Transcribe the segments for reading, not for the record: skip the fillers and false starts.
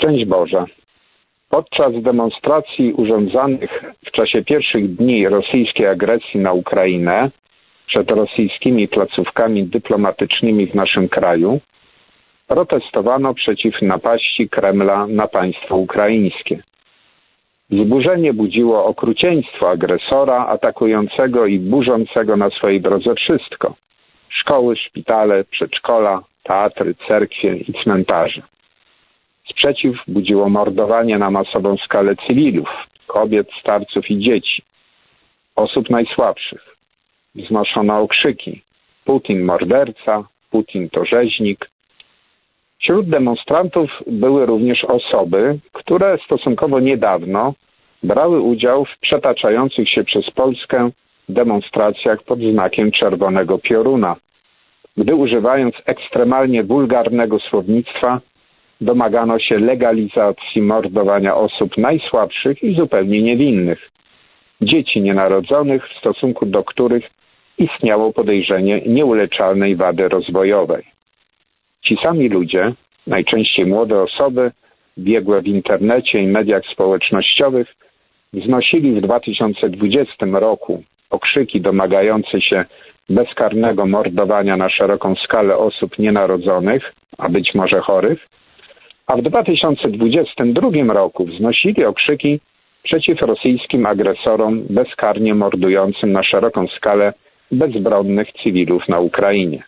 Szczęść Boże. Podczas demonstracji urządzanych w czasie pierwszych dni rosyjskiej agresji na Ukrainę przed rosyjskimi placówkami dyplomatycznymi w naszym kraju protestowano przeciw napaści Kremla na państwo ukraińskie. Wzburzenie budziło okrucieństwo agresora atakującego i burzącego na swojej drodze wszystko: szkoły, szpitale, przedszkola, teatry, cerkwie i cmentarze. Sprzeciw budziło mordowanie na masową skalę cywilów, kobiet, starców i dzieci, osób najsłabszych. Wznoszono okrzyki: Putin morderca, Putin to rzeźnik. Wśród demonstrantów były również osoby, które stosunkowo niedawno brały udział w przetaczających się przez Polskę demonstracjach pod znakiem czerwonego pioruna, gdy używając ekstremalnie wulgarnego słownictwa domagano się legalizacji mordowania osób najsłabszych i zupełnie niewinnych, dzieci nienarodzonych, w stosunku do których istniało podejrzenie nieuleczalnej wady rozwojowej. Ci sami ludzie, najczęściej młode osoby, biegłe w internecie i mediach społecznościowych, wznosili w 2020 roku okrzyki domagające się bezkarnego mordowania na szeroką skalę osób nienarodzonych, a być może chorych, a w 2022 roku wznosili okrzyki przeciw rosyjskim agresorom bezkarnie mordującym na szeroką skalę bezbronnych cywilów na Ukrainie.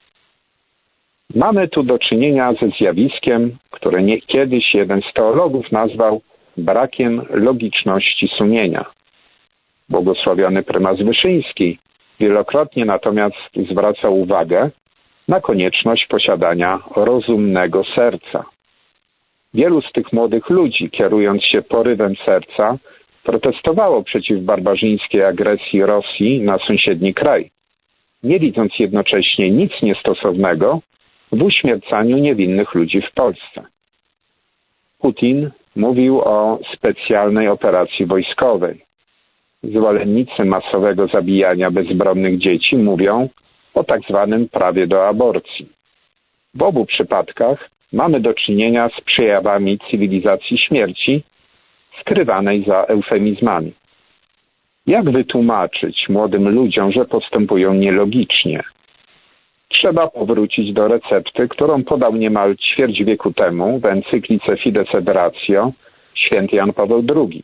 Mamy tu do czynienia ze zjawiskiem, które kiedyś jeden z teologów nazwał brakiem logiczności sumienia. Błogosławiony prymas Wyszyński wielokrotnie natomiast zwracał uwagę na konieczność posiadania rozumnego serca. Wielu z tych młodych ludzi, kierując się porywem serca, protestowało przeciw barbarzyńskiej agresji Rosji na sąsiedni kraj, nie widząc jednocześnie nic niestosownego w uśmiercaniu niewinnych ludzi w Polsce. Putin mówił o specjalnej operacji wojskowej. Zwolennicy masowego zabijania bezbronnych dzieci mówią o tak zwanym prawie do aborcji. W obu przypadkach mamy do czynienia z przejawami cywilizacji śmierci skrywanej za eufemizmami. Jak wytłumaczyć młodym ludziom, że postępują nielogicznie? Trzeba powrócić do recepty, którą podał niemal ćwierć wieku temu w encyklice Fides et Ratio święty Jan Paweł II.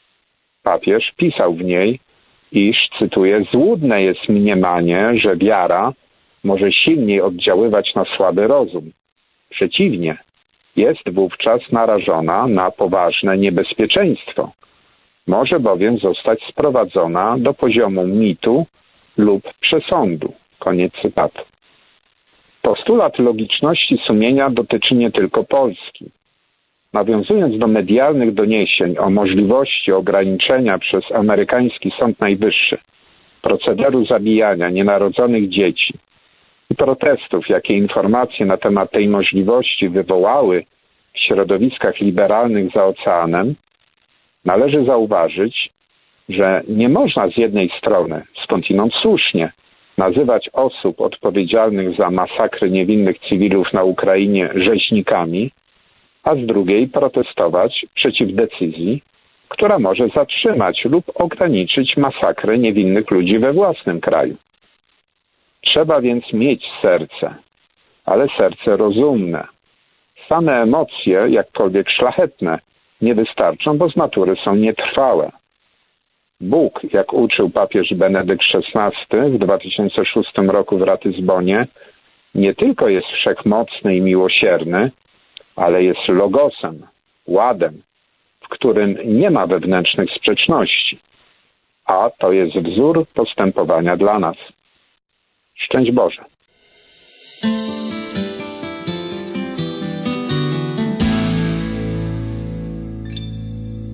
Papież pisał w niej, iż, cytuję, złudne jest mniemanie, że wiara może silniej oddziaływać na słaby rozum. Przeciwnie, jest wówczas narażona na poważne niebezpieczeństwo. Może bowiem zostać sprowadzona do poziomu mitu lub przesądu. Koniec cytatu. Postulat logiczności sumienia dotyczy nie tylko Polski. Nawiązując do medialnych doniesień o możliwości ograniczenia przez amerykański Sąd Najwyższy procederu zabijania nienarodzonych dzieci i protestów, jakie informacje na temat tej możliwości wywołały w środowiskach liberalnych za oceanem, należy zauważyć, że nie można z jednej strony, skądinąd słusznie, nazywać osób odpowiedzialnych za masakry niewinnych cywilów na Ukrainie rzeźnikami, a z drugiej protestować przeciw decyzji, która może zatrzymać lub ograniczyć masakrę niewinnych ludzi we własnym kraju. Trzeba więc mieć serce, ale serce rozumne. Same emocje, jakkolwiek szlachetne, nie wystarczą, bo z natury są nietrwałe. Bóg, jak uczył papież Benedykt XVI w 2006 roku w Ratyzbonie, nie tylko jest wszechmocny i miłosierny, ale jest logosem, ładem, w którym nie ma wewnętrznych sprzeczności, a to jest wzór postępowania dla nas. Szczęść Boże.